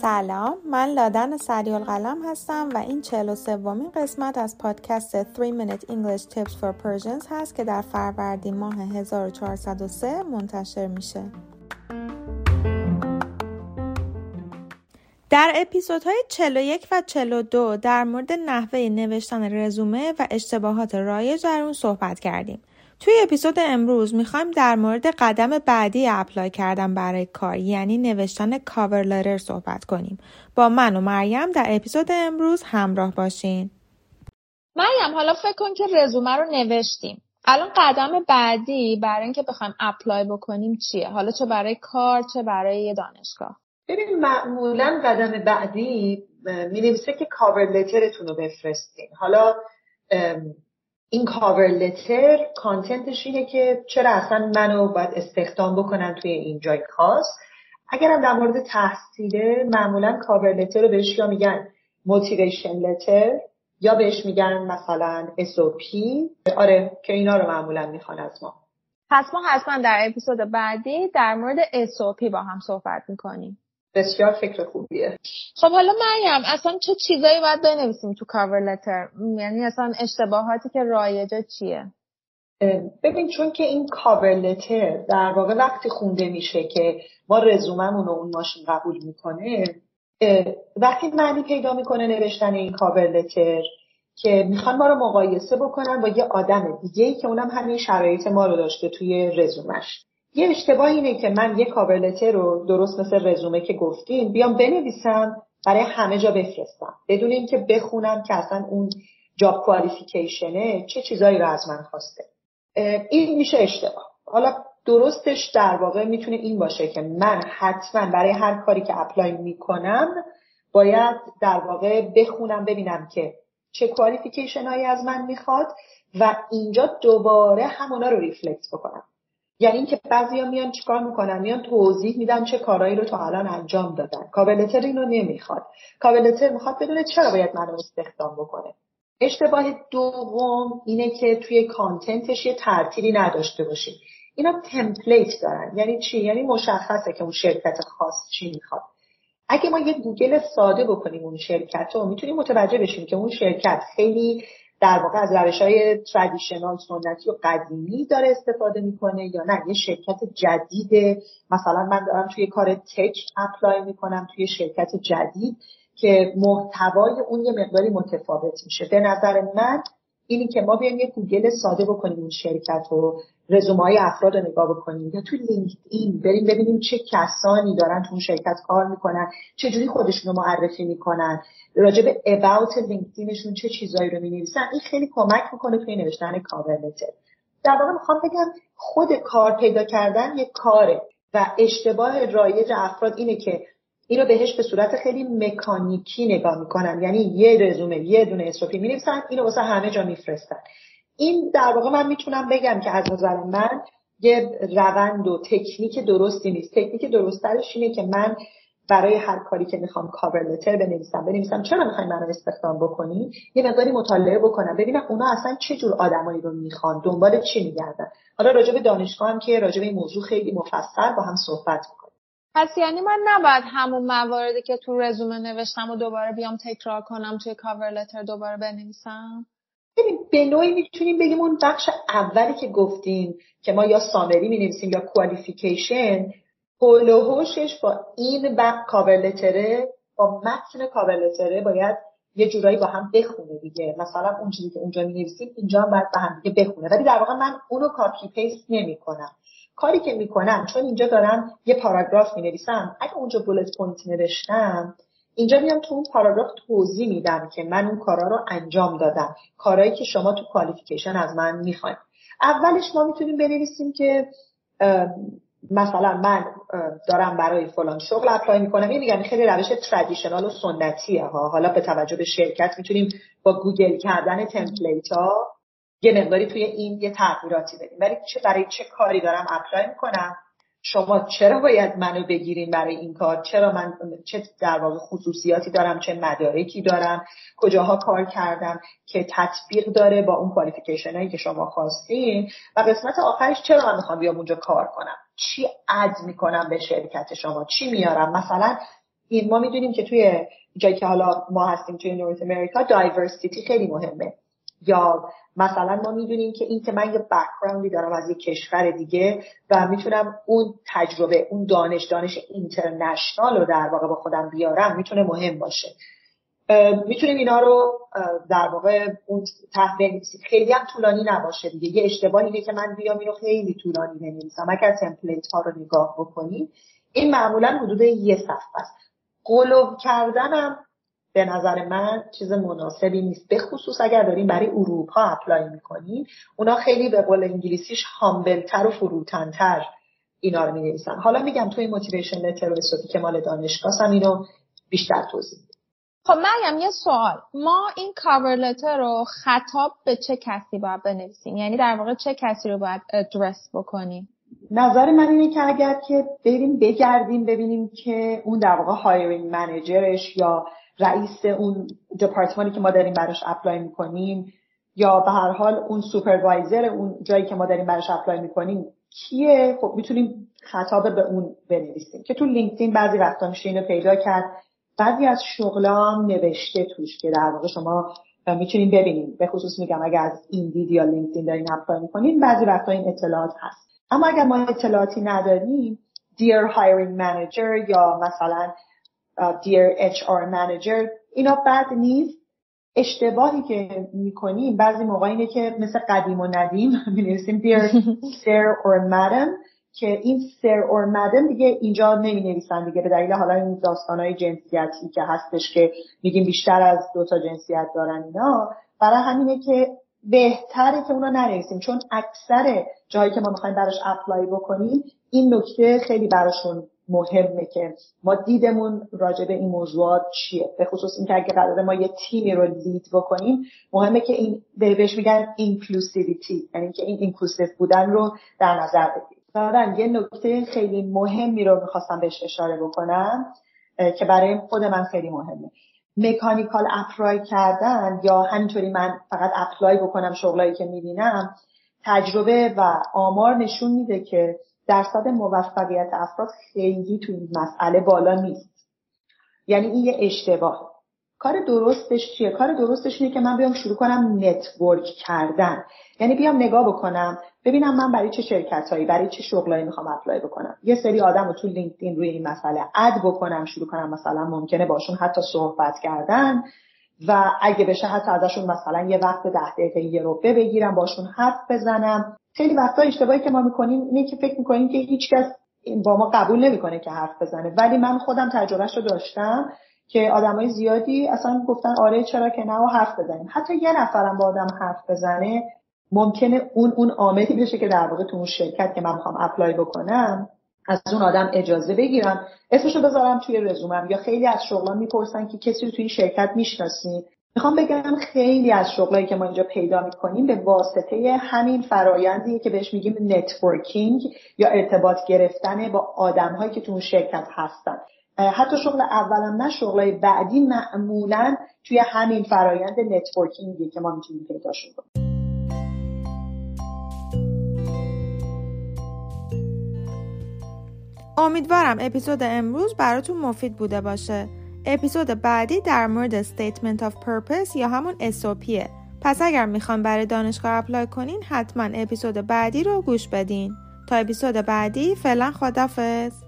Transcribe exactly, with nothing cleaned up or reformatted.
سلام، من لادن سریالقلم هستم و این چهل و سومین قسمت از پادکست three minute English Tips for Persians هست که در فروردین ماه هزار و چهارصد و سه منتشر میشه. در اپیزودهای چهل و یک و چهل و دو در مورد نحوه نوشتن رزومه و اشتباهات رایج در اون صحبت کردیم. توی اپیزود امروز میخوایم در مورد قدم بعدی اپلای کردن برای کار، یعنی نوشتن کاور لتر صحبت کنیم. با من و مریم در اپیزود امروز همراه باشین. مریم، حالا فکر کن که رزومه رو نوشتیم. الان قدم بعدی برای اینکه بخوایم اپلای بکنیم چیه؟ حالا چه برای کار چه برای یه دانشگاه؟ ببین معمولا قدم بعدی می‌نویسه که کاور لترتون رو بفرستین. حالا این کاور لتر کانتنتش اینه که چرا اصلا منو باید استخدام بکنن توی این جای خاص. اگرم در مورد تحصیله معمولا کاور لتر رو بهش یا میگن موتیویشن لتر یا بهش میگن مثلا اس او پی. آره که اینا رو معمولا میخوان از ما. پس ما حتما در اپیزود بعدی در مورد اس او پی با هم صحبت میکنیم. بسیار فکر خوبیه. خب حالا مریم، اصلا چه چیزایی باید بنویسیم تو کاور لتر؟ یعنی اصلا اشتباهاتی که رایجه چیه؟ ببین چون که این کاور لتر در واقع وقتی خونده میشه که ما رزوممون رو اون ماشین قبول میکنه، وقتی معنی پیدا میکنه نوشتن این کاور لتر که میخوان ما رو مقایسه بکنن با یه آدم دیگه‌ای که اونم همین شرایط ما رو داشته توی رزومش. یه اشتباه اینه که من یه کاور لتر رو درست مثل رزومه که گفتیم بیام بنویسم برای همه جا بفرستم بدون اینکه بخونم که اصلا اون جاب کوالیفیکیشنه چه چیزایی رو از من خواسته. این میشه اشتباه. حالا درستش در واقع میتونه این باشه که من حتما برای هر کاری که اپلای میکنم باید در واقع بخونم ببینم که چه کوالیفیکیشن هایی از من میخواد و اینجا دوباره همونا رو ریفلکت بکنم. یعنی اینکه بعضیا میان چیکار میکنن، میان توضیح میدن چه کارهایی رو تا الان انجام دادن. کاور لتر اینو نمیخواد. کاور لتر میخواد بدونه چرا باید منو استخدام بکنه. اشتباه دوم اینه که توی کانتنتش یه ترتیبی نداشته باشیم. اینا تمپلیت دارن. یعنی چی؟ یعنی مشخصه که اون شرکت خاص چی میخواد. اگه ما یه گوگل ساده بکنیم اون شرکت رو میتونیم متوجه بشیم که اون شرکت خیلی در واقع از روش‌های ترادیشنال سنتی و قدیمی داره استفاده میکنه یا نه یه شرکت جدیده. مثلا من دارم توی کار تک اپلای میکنم توی شرکت جدید که محتوای اون یه مقداری متفاوت میشه. به نظر من اینی که ما بیایم یه گوگل ساده بکنیم اون شرکت رو، رزومه‌های افراد رو نگاه بکنیم یا تو لینکدین بریم ببینیم چه کسانی دارن تو اون شرکت کار میکنن، چه جوری خودشون رو معرفی میکنن، راجع به about لینکدینشون چه چیزایی رو مینویسن. این خیلی کمک میکنه توی نوشتن کاور لتر. در واقع میخوام بگم خود کار پیدا کردن یه کاره و اشتباه رایج افراد اینه که اینو بهش به صورت خیلی مکانیکی نگاه میکنن. یعنی یه رزومه یه دونه اس او پی مینویسن، اینو واسه همه جا میفرستن. این در واقع من میتونم بگم که از نظر من یه روند و تکنیک درستی نیست. تکنیک درستش اینه که من برای هر کاری که میخوام کاور لتر بنویسم بنویسم چرا میخواین منو استخدام بکنی، یه مقداری مطالعه بکنم ببینم اونا اصلا چه جور آدمایی رو میخوان، دنبال چی میگردن. حالا راجع به دانشگاه هم که راجع به این موضوع خیلی مفصل با هم صحبت میکنیم. پس یعنی من نباید همون مواردی که تو رزومه نوشتم و دوباره بیام تکرار کنم توی کاور لتر دوباره بنویسم؟ ببین به نوعی میتونیم بگیم اون بخش اولی که گفتیم که ما یا سامری مینویسیم یا کوالیفیکیشن، هول و هوشش با این بخش کاور لتره، با متن کاور لتره باید یه جورایی با هم بخونه دیگه. مثلا اون چیزی که اونجا مینویسیم اینجا هم باید با هم دیگه بخونه. ولی در واقع من اونو کاپی پیست نمی‌کنم. کاری که میکنم چون اینجا دارم یه پاراگراف مینویسم، اگه اونجا بولت پوینت نوشتم اینجا میام تو اون پاراگراف توضیح میدم که من اون کارا رو انجام دادم، کارهایی که شما تو کوالیفیکیشن از من میخواین. اولش ما میتونیم بنویسیم که مثلا من دارم برای فلان شغل اپلای میکنم. این میگم خیلی روش ترادیشنال و سنتیه ها. حالا به توجه به شرکت میتونیم با گوگل کردن تمپلیت ها یه مقداری توی این یه تغییراتی بدیم. ولی چه برای چه کاری دارم اپلای میکنم، شما چرا باید منو بگیرین برای این کار، چرا من چه در واقع خصوصیاتی دارم، چه مدارکی دارم، کجاها کار کردم که تطبیق داره با اون کوالیفیکیشن هایی که شما خواستین. و قسمت آخرش چرا من میخوام بیام اونجا کار کنم، چی اد میکنم به شرکت شما، چی میارم. مثلا این ما میدونیم که توی جایی که حالا ما هستیم توی نورت امریکا دایورسیتی خیلی مهمه، یا مثلا ما میدونیم که این که من یه بک‌گراندی دارم از یه کشور دیگه و میتونم اون تجربه، اون دانش دانش اینترنشنال رو در واقع با خودم بیارم، میتونه مهم باشه. میتونیم اینا رو در واقع اون تحت بنویسیم، خیلی هم طولانی نباشه دیگه. یه اشتباهی اینه که من بیام اینو خیلی طولانی بنویسم. اگر تمپلیت ها رو نگاه بکنید این معمولا حدود یه صفحه است. قلوب کردنم به نظر من چیز مناسبی نیست، به خصوص اگر داریم برای اروپا اپلای میکنیم. اونا خیلی به قول انگلیسیش هامبلتر و فروتنتر اینا رو می‌نویسن. حالا میگم توی موتیویشن لتر و استوتی که مال دانشگاه هم اینو بیشتر توضیح میدم. خب مریم یه سوال، ما این کاور لتر رو خطاب به چه کسی باید بنویسیم؟ یعنی در واقع چه کسی رو باید ادرس بکنیم؟ نظر من اینه که اگر که بریم بگردیم ببینیم که اون در واقع هایرینگ منیجرش یا رئیس اون دپارتمانی که ما داریم براش اپلای میکنیم یا به هر حال اون سوپروایزر اون جایی که ما داریم براش اپلای میکنیم کیه، خب میتونیم خطاب به اون بنویسیم. که تو لینکدین بعضی وقتا میشه اینو پیدا کرد، بعضی از شغلام نوشته توش که در واقع شما میتونین ببینید. به خصوص میگم اگر از ایندید یا لینکدین دارین اپلای میکنین بعضی وقتا این اطلاعات هست. اما اگر ما اطلاعاتی نداریم Dear Hiring Manager یا مثلا uh, Dear اچ آر Manager اینا بد نیست. اشتباهی که میکنیم بعضی موقع اینه که مثل قدیم و ندیم می‌نویسیم Dear Sir or Madam که این Sir or Madam دیگه اینجا نمی‌نویسن دیگه، به دلیل حالا این داستانای جنسیتی که هستش که میگیم بیشتر از دو تا جنسیت دارن اینا. برای همینه که بهتره که اونا ننویسیم، چون اکثر جایی که ما میخوایم براش اپلای بکنیم این نکته خیلی براشون مهمه که ما دیدمون راجع به این موضوعات چیه. به خصوص این که اگه قراره ما یه تیمی رو لید بکنیم مهمه که این بهش میگن اینکلوسیویتی، یعنی که این اینکلوسیو بودن رو در نظر بگیریم. بعدن یه نکته خیلی مهمی رو میخواستم بهش اشاره بکنم که برای خود من خیلی مهمه. مکانیکال اپلای کردن یا همینطوری من فقط اپلای بکنم شغلایی که میبینم، تجربه و آمار نشون میده که درصد موفقیت افراد خیلی تو این مسئله بالا نیست. یعنی این یه اشتباه. کار درستش چیه؟ کار درستش اینه که من بیام شروع کنم نتورک کردن. یعنی بیام نگاه بکنم ببینم من برای چه شرکتایی، برای چه شغلایی میخوام اپلای بکنم. یه سری آدم رو تو لینکدین روی این مسئله اد بکنم، شروع کنم مثلا ممکنه باشون حتی صحبت کردن و اگه بشه حتی ازشون مثلا یه وقت ده دقیقه یه ربع بگیرم باشون حرف بزنم. خیلی وقتا اشتباهی که ما میکنیم اینه که فکر میکنیم که هیچکس با ما قبول نمیکنه که حرف بزنه، ولی من خودم تجربهش رو داشتم که آدمای زیادی اصلا گفتن آره چرا که نه و حرف بزنیم. حتی یه نفرم با آدم حرف بزنه ممکنه اون اون عاملی بشه که در واقع تو اون شرکت که من میخوام اپلای بکنم از اون آدم اجازه بگیرم اسمشو بذارم توی رزومم. یا خیلی از شغلا میپرسن که کسی رو توی این شرکت میشناسی. میخوام بگم خیلی از شغلایی که ما اینجا پیدا میکنیم به واسطه همین فرایندیه که بهش میگیم نتورکینگ یا ارتباط گرفتن با آدم‌هایی که تو اون شرکت هستن. حتی شغل اولم نه شغلای بعدی معمولاً توی همین فرایند نتورکینگی که ما میتونیم پیداشون کنیم. امیدوارم اپیزود امروز براتون مفید بوده باشه. اپیزود بعدی در مورد Statement of Purpose یا همون اس او پیه. پس اگر میخوان برای دانشگاه اپلای کنین حتما اپیزود بعدی رو گوش بدین. تا اپیزود بعدی فعلا خداحافظ.